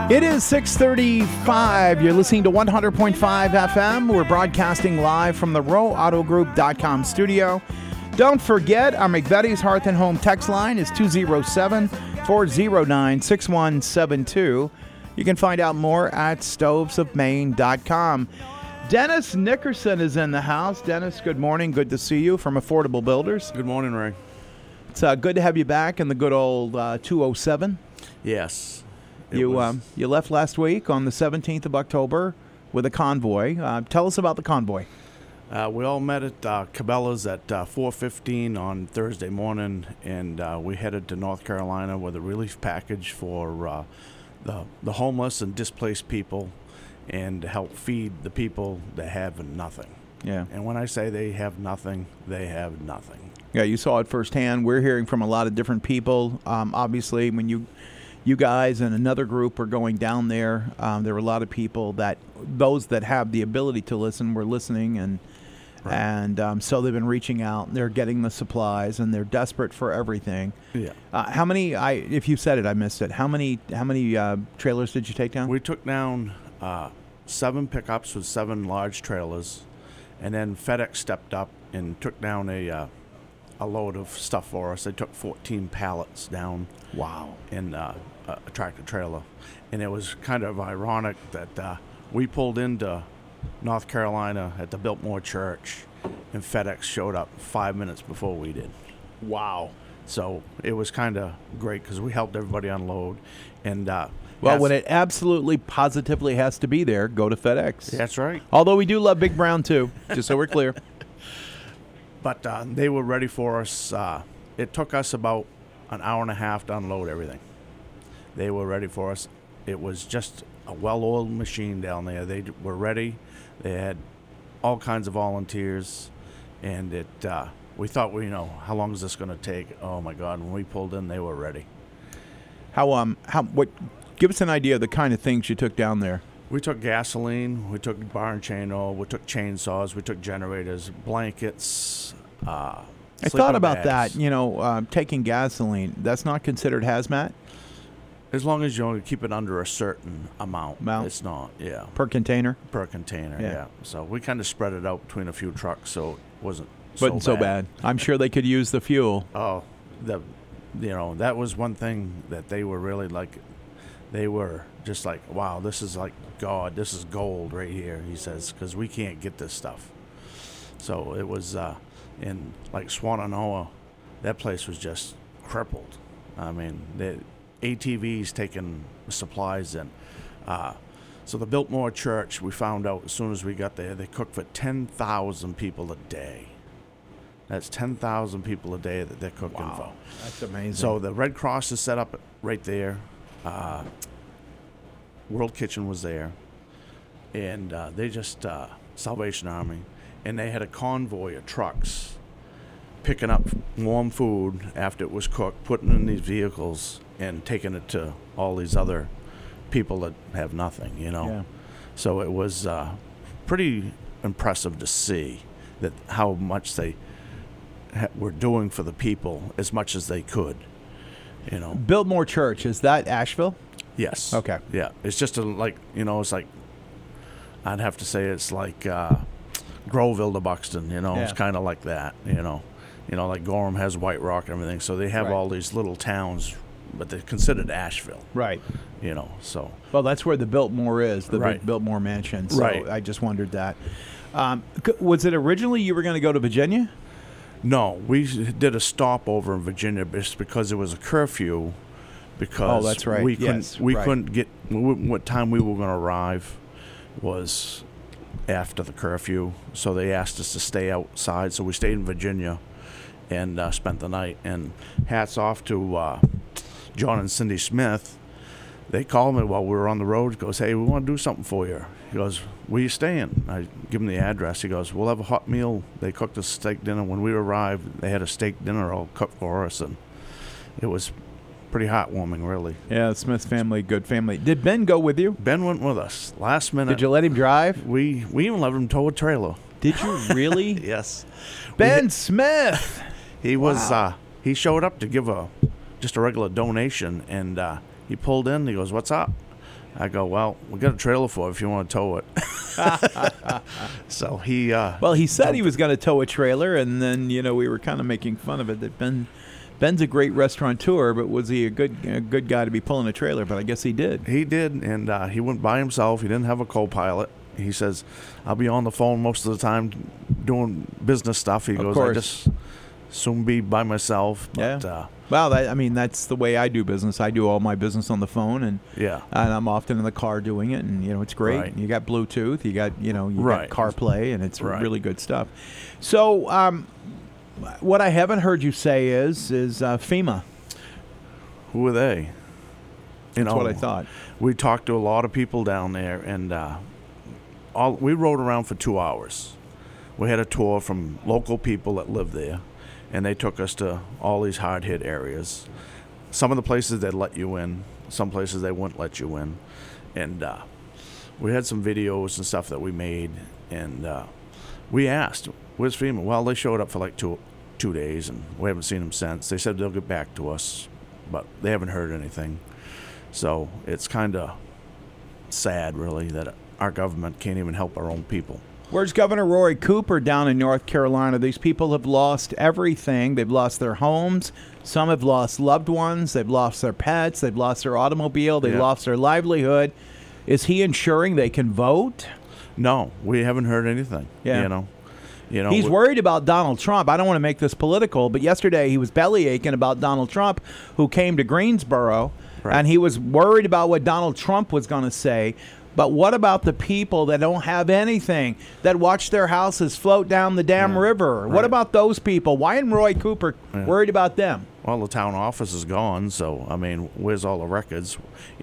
It is 6:35. You're listening to 100.5 FM. We're broadcasting live from the RowAutoGroup.com studio. Don't forget, our McVetti's Hearth and Home text line is 207-409-6172. You can find out more at stovesofmaine.com. Dennis Nickerson is in the house. Dennis, good morning. Good to see you from Affordable Builders. Good morning, Ray. It's good to have you back in the good old 207. Yes. You left last week on the 17th of October with a convoy. Tell us about the convoy. We all met at Cabela's at 4:15 on Thursday morning, and we headed to North Carolina with a relief package for the homeless and displaced people, and to help feed the people that have nothing. Yeah. And when I say they have nothing, they have nothing. Yeah, you saw it firsthand. We're hearing from a lot of different people. Obviously, when you guys and another group were going down there, there were a lot of people those that have the ability to listen were listening, and Right. and so they've been reaching out. They're getting the supplies, and they're desperate for everything. Yeah. How many? If you said it, I missed it. How many trailers did you take down? We took down 7 pickups with 7 large trailers, and then FedEx stepped up and took down a load of stuff for us. They took 14 pallets down. Wow. In a tractor trailer, and it was kind of ironic that we pulled into North Carolina at the Biltmore Church, and FedEx showed up 5 minutes before we did. Wow. So it was kind of great because we helped everybody unload. And when it absolutely positively has to be there, go to FedEx. That's right. Although we do love Big Brown too, just so we're clear. But they were ready for us. It took us about an hour and a half to unload everything. They were ready for us. It was just a well-oiled machine down there. They were ready. They had all kinds of volunteers, and we thought, how long is this going to take? Oh my God! When we pulled in, they were ready. Give us an idea of the kind of things you took down there. We took gasoline. We took bar and chain oil. We took chainsaws. We took generators, blankets. I thought about that, taking gasoline. That's not considered hazmat? As long as you only keep it under a certain amount. It's not, yeah. Per container? Per container, yeah. So we kind of spread it out between a few trucks, so it wasn't so bad. I'm sure they could use the fuel. Oh, that was one thing that they were really like. They were just like, wow, this is like God. This is gold right here, he says, because we can't get this stuff. So it was... in like Swannanoa, that place was just crippled. I mean, the ATVs taking supplies in. So the Biltmore Church, we found out as soon as we got there, they cook for 10,000 people a day. That's 10,000 people a day that they're cooking for. That's amazing. So the Red Cross is set up right there. World Kitchen was there. And they just, Salvation Army. And they had a convoy of trucks picking up warm food after it was cooked, putting it in these vehicles, and taking it to all these other people that have nothing, Yeah. So it was pretty impressive to see that how much they were doing for the people as much as they could, Biltmore Church, is that Asheville? Yes. Okay. Yeah. It's just it's like, I'd have to say it's like... Groveville to Buxton, It's kind of like that, like Gorham has White Rock and everything, so they have all these little towns, but they're considered Asheville, right? So. Well, that's where the Biltmore is, the big Biltmore Mansion. So right. I just wondered that. Was it originally you were going to go to Virginia? No, we did a stopover in Virginia just because it was a curfew. Because that's right. We couldn't get what time we were going to arrive was after the curfew, so they asked us to stay outside, so we stayed in Virginia and spent the night. And hats off to John and Cindy Smith. They called me while we were on the road. He goes, hey, we want to do something for you. He goes, where you staying? I give him the address. He goes, we'll have a hot meal. They cooked us steak dinner. When we arrived, they had a steak dinner all cooked for us, and it was pretty heartwarming, really. Yeah, the Smith family, good family. Did Ben go with you? Ben went with us. Last minute. Did you let him drive? We even let him tow a trailer. Did you really? Yes. Ben Smith! He was, he showed up to give just a regular donation, and he pulled in. He goes, what's up? I go, well, we got a trailer for it if you want to tow it. So he. Well, he said he was going to tow a trailer, and then we were kind of making fun of it. That Ben's a great restaurateur, but was he a good guy to be pulling a trailer? But I guess he did. He did, and he went by himself. He didn't have a co-pilot. He says, I'll be on the phone most of the time doing business stuff. He goes, I just soon be by myself. But, yeah. Well, that's the way I do business. I do all my business on the phone, and I'm often in the car doing it, and it's great. Right. You got Bluetooth, you got Right. got CarPlay, and it's really good stuff. So, what I haven't heard you say is FEMA. Who are they? That's what I thought. We talked to a lot of people down there, and we rode around for 2 hours. We had a tour from local people that live there, and they took us to all these hard-hit areas. Some of the places they'd let you in, some places they wouldn't let you in. And we had some videos and stuff that we made, and we asked, where's FEMA? Well, they showed up for like two days, and we haven't seen them since. They said they'll get back to us, but they haven't heard anything. So it's kind of sad, really, that our government can't even help our own people. Where's Governor Roy Cooper down in North Carolina? These people have lost everything. They've lost their homes. Some have lost loved ones. They've lost their pets. They've lost their automobile. They've lost their livelihood. Is he ensuring they can vote? No, we haven't heard anything. Yeah. He's worried about Donald Trump. I don't want to make this political, but yesterday he was belly aching about Donald Trump, who came to Greensboro, and he was worried about what Donald Trump was going to say. But what about the people that don't have anything, that watch their houses float down the damn river? Right. What about those people? Why isn't Roy Cooper worried about them? Well, the town office is gone, so, where's all the records?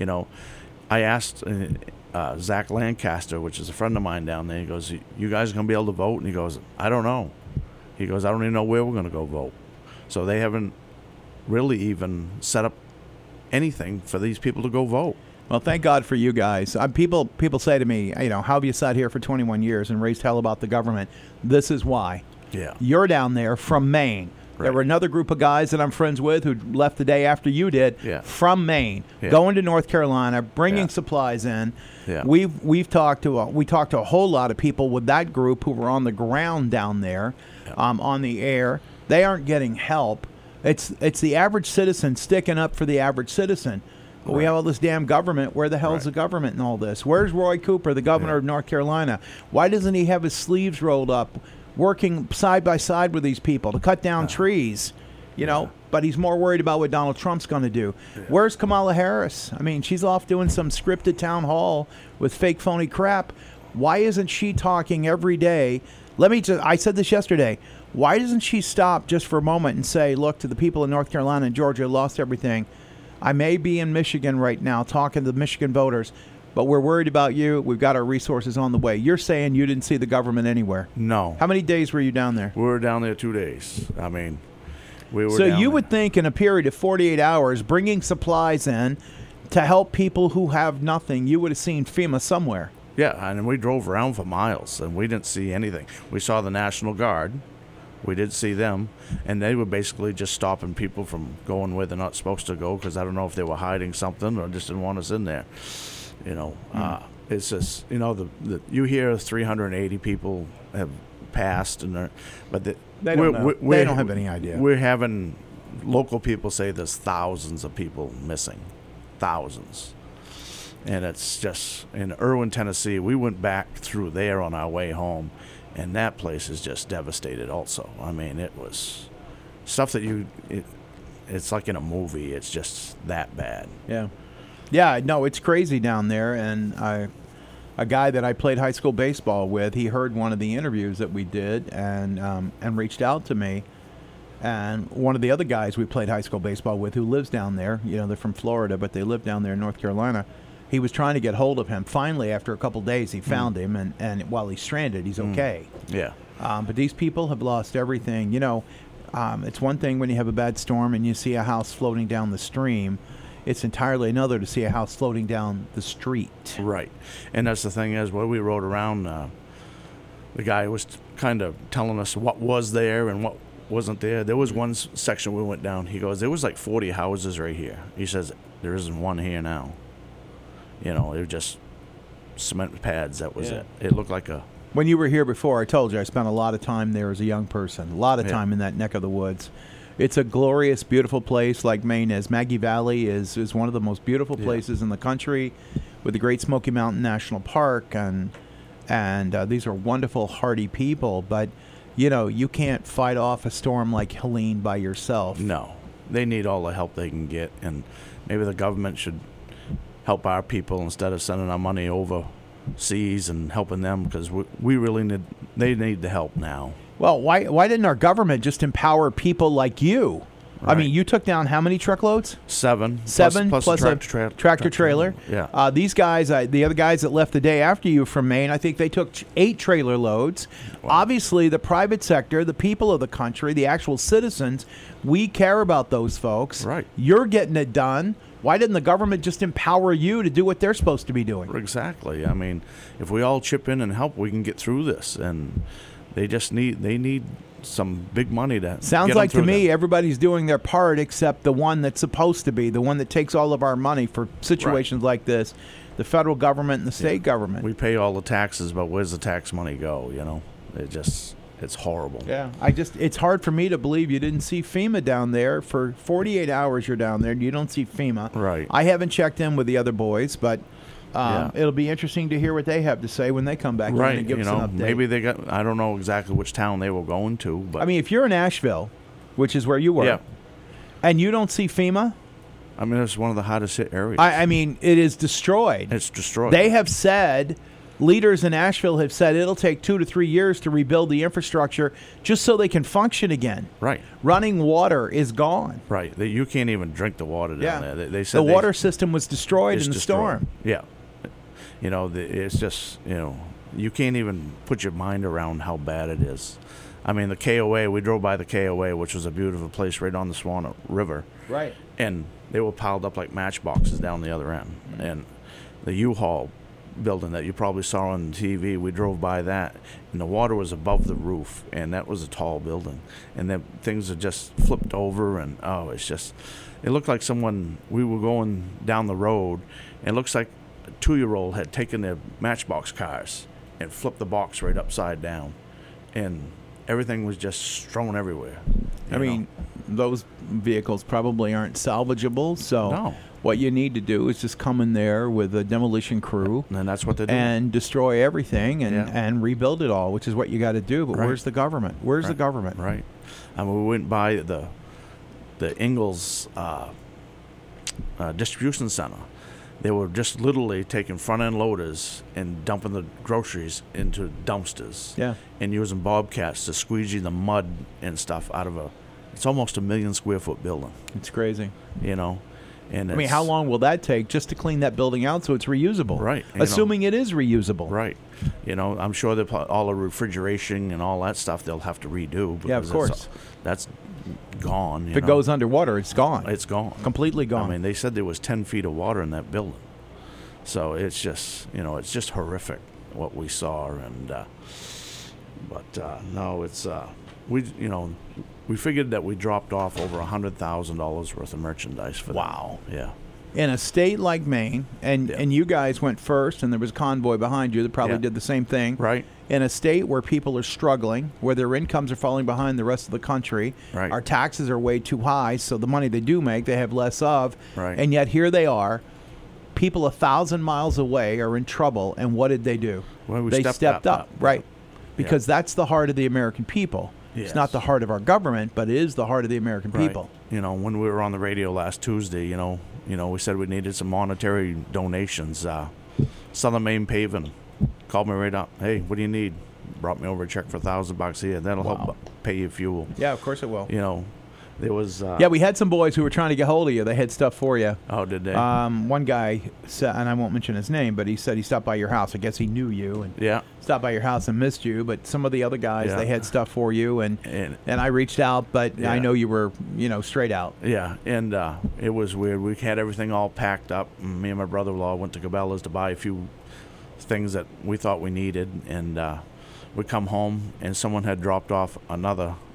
I asked Zach Lancaster, which is a friend of mine down there, he goes, you guys going to be able to vote? And he goes, I don't know. He goes, I don't even know where we're going to go vote. So they haven't really even set up anything for these people to go vote. Well, thank God for you guys. People say to me, how have you sat here for 21 years and raised hell about the government? This is why. Yeah. You're down there from Maine. Right. There were another group of guys that I'm friends with who left the day after you did from Maine, going to North Carolina, bringing supplies in. Yeah. We talked to a whole lot of people with that group who were on the ground down there, on the air. They aren't getting help. It's the average citizen sticking up for the average citizen. But we have all this damn government. Where the hell's the government in all this? Where's Roy Cooper, the governor of North Carolina? Why doesn't he have his sleeves rolled up, working side by side with these people to cut down trees? But he's more worried about what Donald Trump's going to do. Yeah. Where's Kamala Harris? She's off doing some scripted town hall with fake phony crap. Why isn't she talking every day? I said this yesterday. Why doesn't she stop just for a moment and say, look, to the people in North Carolina and Georgia who lost everything, I may be in Michigan right now talking to the Michigan voters, but we're worried about you. We've got our resources on the way. You're saying you didn't see the government anywhere. No. How many days were you down there? We were down there 2 days. We were So you would think in a period of 48 hours, bringing supplies in to help people who have nothing, you would have seen FEMA somewhere. Yeah, and we drove around for miles, and we didn't see anything. We saw the National Guard. We did see them, and they were basically just stopping people from going where they're not supposed to go, because I don't know if they were hiding something or just didn't want us in there. It's just, you hear 380 people have passed, but they don't know. They don't have any idea. We're having local people say there's thousands of people missing, thousands. And it's just, in Irwin, Tennessee, we went back through there on our way home, and that place is just devastated also. It was stuff that it's like in a movie. It's just that bad. Yeah. Yeah, no, it's crazy down there. And a guy that I played high school baseball with, he heard one of the interviews that we did and reached out to me. And one of the other guys we played high school baseball with who lives down there, they're from Florida, but they live down there in North Carolina. He was trying to get hold of him. Finally, after a couple days, he found him, and while he's stranded, he's okay. Yeah. But these people have lost everything. It's one thing when you have a bad storm and you see a house floating down the stream. It's entirely another to see a house floating down the street. Right. And that's the thing is, when we rode around, the guy was kind of telling us what was there and what wasn't there. There was one section we went down. He goes, there was like 40 houses right here. He says, there isn't one here now. You know, it was just cement pads. That was Yeah. it. It looked like a When you were here before, I told you I spent a lot of time there as a young person, a lot of Yeah. time in that neck of the woods. It's a glorious, beautiful place like Maine is. Maggie Valley is one of the most beautiful Yeah. places in the country with the Great Smoky Mountain National Park. And these are wonderful, hardy people. But, you know, you can't fight off a storm like Helene by yourself. no. They need all the help they can get, and maybe the government should help our people instead of sending our money overseas and helping them, because we really they need the help now. Well, why didn't our government just empower people like you? I Right. mean, you took down how many truckloads? Seven Plus a a tractor trailer. Yeah. These guys, the other guys that left the day after you from Maine, I think they took 8 trailer loads. Wow. Obviously, the private sector, the people of the country, the actual citizens, we care about those folks. Right. You're getting it done. Why didn't the government just empower you to do what they're supposed to be doing? Exactly. I mean, if we all chip in and help, we can get through this. And they need some big money to Sounds get 'em like to through me that. everybody's doing their part except the one that's supposed to be, the one that takes all of our money for situations like this, the federal government and the state government. We pay all the taxes, but where's the tax money go? You know, it's horrible. Yeah, it's hard for me to believe you didn't see FEMA down there. For 48 hours you're down there and you don't see FEMA. Right. I haven't checked in with the other boys, but Yeah. it'll be interesting to hear what they have to say when they come back in Right. and give You us know, an update. maybe I don't know exactly which town they were going to, but I mean, if you're in Asheville, which is where you were, yeah. and you don't see FEMA, I mean, it's one of the hardest hit areas. I mean, it is destroyed. It's destroyed. They have said, leaders in Asheville have said it'll take 2 to 3 years to rebuild the infrastructure just so they can function again. Right. Running water is gone. Right. You can't even drink the water down there. They said The water system was destroyed it's in the destroyed. storm. Yeah. You know, it's just, you know, you can't even put your mind around how bad it is. I mean, the KOA, we drove by the KOA, which was a beautiful place right on the Swan River. Right. And they were piled up like matchboxes down the other end. And the U-Haul building that you probably saw on TV, we drove by that, and the water was above the roof, and that was a tall building. And then things had just flipped over, and it looked like we were going down the road, and it looks like a 2-year-old had taken their matchbox cars and flipped the box right upside down. And everything was just strewn everywhere. I mean, those vehicles probably aren't salvageable, so No. what you need to do is just come in there with a demolition crew And that's what they do. and destroy everything Yeah. and rebuild it all, which is what you got to do. But Right. where's the government? Where's the Right. government? Right. I mean, we went by the Ingalls distribution center. They were just literally taking front-end loaders and dumping the groceries into dumpsters. Yeah. And using bobcats to squeegee the mud and stuff out of it's almost a 1 million square foot building, It's crazy. you know. And I mean, how long will that take just to clean that building out so it's reusable? Right, you know. Assuming it is reusable. Right. You know, I'm sure all the refrigeration and all that stuff they'll have to redo. Yeah, of because course. That's gone. If it goes underwater, it's gone. It's gone. Completely gone. I mean, they said there was 10 feet of water in that building. So it's just, it's just horrific what we saw. And, no, it's, we figured that we dropped off over $100,000 worth of merchandise for them. Wow. Yeah. In a state like Maine, and you guys went first, and there was a convoy behind you that probably Yeah. did the same thing. Right. In a state where people are struggling, where their incomes are falling behind the rest of the country, Right. our taxes are way too high, so the money they do make, they have less of. Right. And yet here they are. People 1,000 miles away are in trouble, and what did they do? Well, we they stepped up. right? Because that's the heart of the American people. It's Yes. not the heart of our government, but it is the heart of the American Right. people. You know, when we were on the radio last Tuesday, we said we needed some monetary donations. Southern Maine Paving called me right up. Hey, what do you need? Brought me over a check for $1,000 here. That'll Wow. help pay your fuel. Yeah, of course it will. You know, there was. Yeah, we had some boys who were trying to get hold of you. They had stuff for you. Oh, did they? One guy said, and I won't mention his name, but he said he stopped by your house. I guess he knew you and yeah. stopped by your house and missed you. But some of the other guys, Yeah. they had stuff for you, and And I reached out, but I Yeah. know you were, straight out. yeah, and it was weird. We had everything all packed up. And me and my brother-in-law went to Cabela's to buy a few things that we thought we needed, and we come home and someone had dropped off another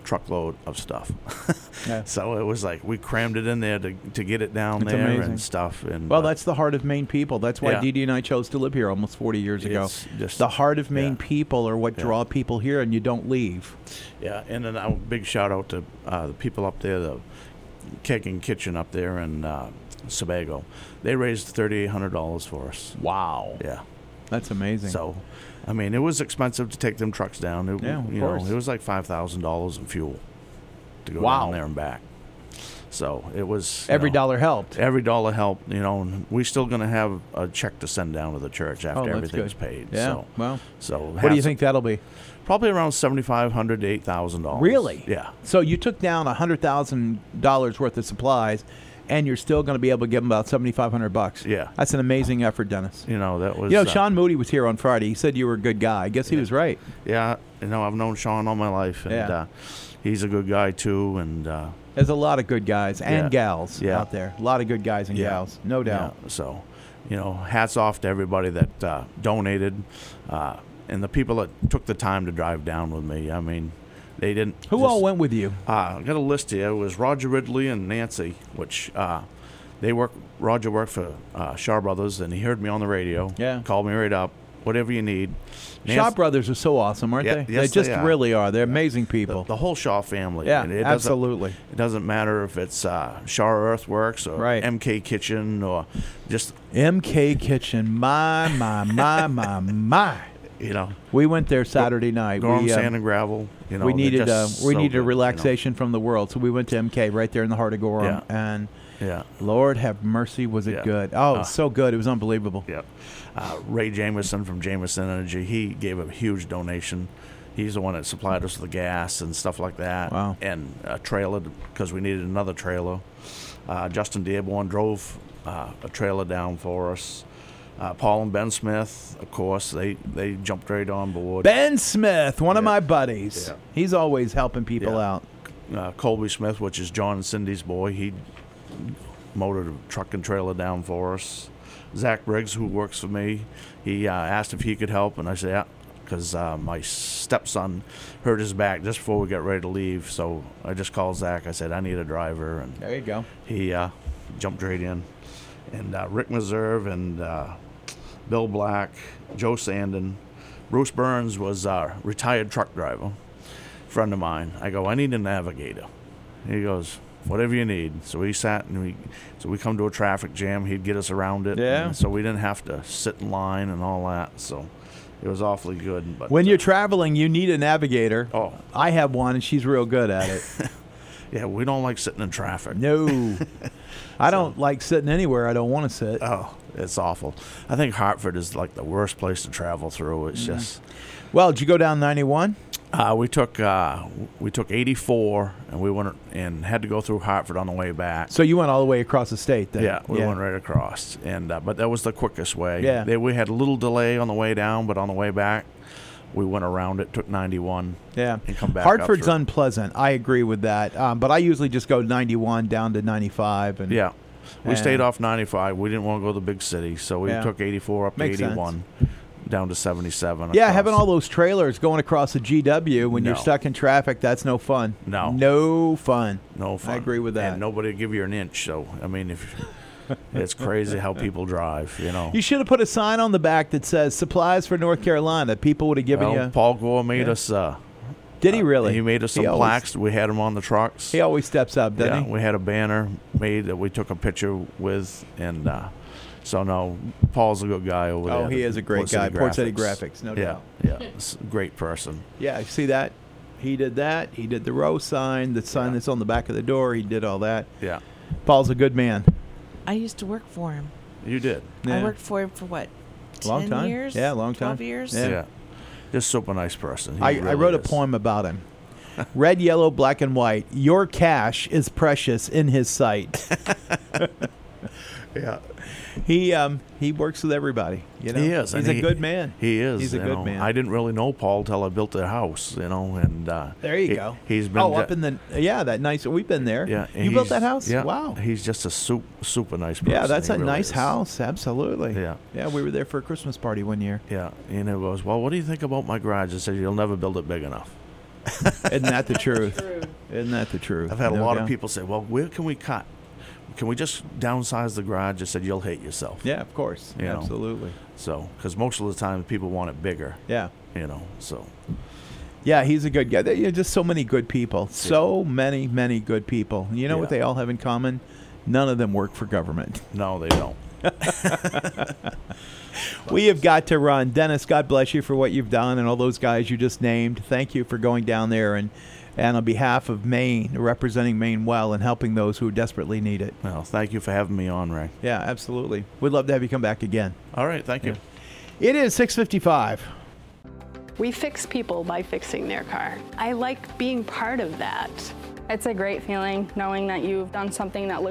truckload of stuff. Yeah. So it was like we crammed it in there to get it down It's there amazing. and stuff. And Well, that's the heart of Maine people. That's why Yeah. Dee Dee and I chose to live here almost 40 years ago. it's just The heart of Maine yeah. people are what Yeah. draw people here, and you don't leave. Yeah, and then a big shout out to the people up there, the Keg and Kitchen up there in Sebago. They raised $3,800 for us. Wow. Yeah. That's amazing. So, I mean, it was expensive to take them trucks down. It, Yeah, of you course. know, it was like $5,000 in fuel to go Wow. down there and back. So it was Every you know, dollar helped. Every dollar helped. You know, and we're still going to have a check to send down to the church after that's everything's good. paid. Yeah. So, Well, so what do you think that'll be? Probably around $7,500 to $8,000. Really? Yeah. So you took down $100,000 worth of supplies, and you're still going to be able to give them about $7,500. Yeah. That's an amazing effort, Dennis. You know, that was. You know, Sean Moody was here on Friday. He said you were a good guy. I guess he was right. Yeah, you know, I've known Sean all my life, and Yeah. he's a good guy too. And There's a lot of good guys and Yeah. gals Yeah. out there. A lot of good guys and Yeah. gals, no doubt. yeah, so, you know, hats off to everybody that donated, and the people that took the time to drive down with me. I mean, they didn't. Who just- all went with you? I got a list here. It was Roger Ridley and Nancy, which they work. Roger worked for Shaw Brothers, and he heard me on the radio. Yeah. Called me right up. Whatever you need. Shaw Brothers are so awesome, aren't Yeah, they? yes, they just they are. really are. They're amazing people. The whole Shaw family. Yeah, And it absolutely. It doesn't matter if it's Shaw Earthworks or Right. MK Kitchen or just, MK Kitchen, my. you know, We went there Saturday night. Gorham We, Sand and Gravel. You know, we they're needed just we so needed good, a you know. relaxation from the world, so we went to MK right there in the heart of Gorham, and Yeah. Lord have mercy, was it Yeah. good? Oh, it was so good. It was unbelievable. Yeah. Ray Jameson from Jameson Energy, he gave a huge donation. He's the one that supplied us with the gas and stuff like that. Wow. And a trailer because we needed another trailer. Justin Dearborn drove a trailer down for us. Paul and Ben Smith, of course, they jumped right on board. Ben Smith, one of Yeah. my buddies. Yeah. He's always helping people Yeah. out. Colby Smith, which is John and Cindy's boy, he motored a truck and trailer down for us. Zach Briggs, who works for me, he asked if he could help, and I said, yeah, because my stepson hurt his back just before we got ready to leave. So I just called Zach. I said, I need a driver, and There you go. he jumped right in. And Rick Meserve and Bill Black, Joe Sandin, Bruce Burns was a retired truck driver, friend of mine. I go, I need a navigator. He goes, whatever you need. So we sat and we come to a traffic jam. He'd get us around it. Yeah. And so we didn't have to sit in line and all that. So it was awfully good. But When you're traveling, you need a navigator. oh I have one, and she's real good at it. yeah, we don't like sitting in traffic. No. I don't like sitting anywhere I don't want to sit. Oh, it's awful. I think Hartford is like the worst place to travel through. It's just. Well, did you go down 91? We took 84 and we went and had to go through Hartford on the way back. So you went all the way across the state then? Yeah, we went right across, and but that was the quickest way. Yeah. We had a little delay on the way down, but on the way back, we went around it, took 91, Yeah. and come back. Hartford's up through. unpleasant. I agree with that. But I usually just go 91 down to 95. And Yeah, we And- stayed off 95. We didn't want to go to the big city, so we Yeah. took 84 up Makes to sense. 81, down to 77. Yeah, across. having all those trailers going across the GW when you're No. stuck in traffic, that's no fun. No. No fun. No fun. I agree with that. And nobody would give you an inch. So I mean, if it's crazy how people drive, you know. You should have put a sign on the back that says supplies for North Carolina. People would have given Well, you. Paul Gore made us. Did he really? He made us some always- plaques. We had them on the trucks. He always steps up, doesn't Yeah, he? we had a banner made that we took a picture with, and so no, Paul's a good guy over there. Oh, he is a great guy. Port City Graphics, no yeah, doubt. Yeah, it's a great person. Yeah, I see that. He did that. He did the row sign, the sign Yeah. that's on the back of the door. He did all that. Yeah, Paul's a good man. I used to work for him. you did. Yeah. I worked for him for what? Long 10 time. years? Yeah, long time. 12 years? Yeah. Yeah, just super nice person. He I really wrote a is. poem about him. Red, yellow, black, and white. Your cash is precious in his sight. Yeah, He works with everybody. You know, he is. He's and a good man. He is. He's a you good know. man. I didn't really know Paul till I built their house. You know, and There you go. He's been up in the that nice. We've been there. Yeah, and you built he's- that house. Yeah, Wow. He's just a super nice person. Yeah, that's He a really nice is. house. Absolutely. Yeah. Yeah, we were there for a Christmas party one year. Yeah, and he goes, well, what do you think about my garage? I said, you'll never build it big enough. Isn't that the truth? Isn't that the truth? I've had a No lot doubt. of people say, well, where can we cut? Can we just downsize the garage? I said, you'll hate yourself. Yeah, of course. You know. Absolutely. So, because most of the time people want it bigger, Yeah. so. Yeah, he's a good guy. There are just so many good people. So many good people. You know what Yeah. they all have in common? None of them work for government. No, they don't. We have got to run. Dennis, God bless you for what you've done and all those guys you just named. Thank you for going down there and on behalf of Maine, representing Maine well and helping those who desperately need it. Well, thank you for having me on, Ray. Yeah, absolutely. We'd love to have you come back again. All right, thank you. It is 6:55. We fix people by fixing their car. I like being part of that. It's a great feeling knowing that you've done something that looks